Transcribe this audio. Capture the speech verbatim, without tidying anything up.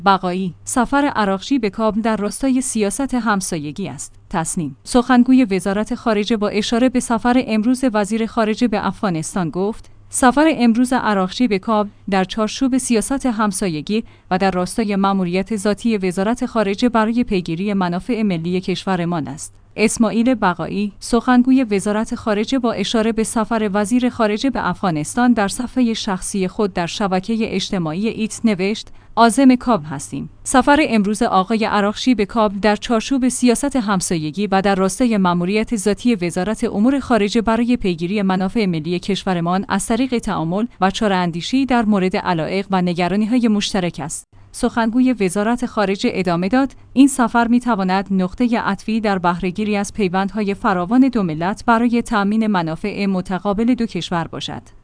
بقایی: سفر عراقچی به کابل در راستای سیاست همسایگی است. تصنیم: سخنگوی وزارت خارجه با اشاره به سفر امروز وزیر خارجه به افغانستان گفت: سفر امروز عراقچی به کابل در چارچوب سیاست همسایگی و در راستای مأموریت ذاتی وزارت خارجه برای پیگیری منافع ملی کشورمان است. اسماعیل بقایی، سخنگوی وزارت خارجه با اشاره به سفر وزیر خارجه به افغانستان در صفحه شخصی خود در شبکه اجتماعی ایکس نوشت: عازم کابل هستیم. سفر امروز آقای عراقچی به کابل در چارچوب سیاست همسایگی و در راستای مأموریت ذاتی وزارت امور خارجه برای پیگیری منافع ملی کشورمان از طریق تعامل و چاره‌اندیشی در مورد علایق و نگرانی‌های مشترک است. سخنگوی وزارت خارجه ادامه داد: این سفر می‌تواند نقطه عطفی در بهره‌گیری از پیوندهای فراوان دو ملت برای تأمین منافع متقابل دو کشور باشد.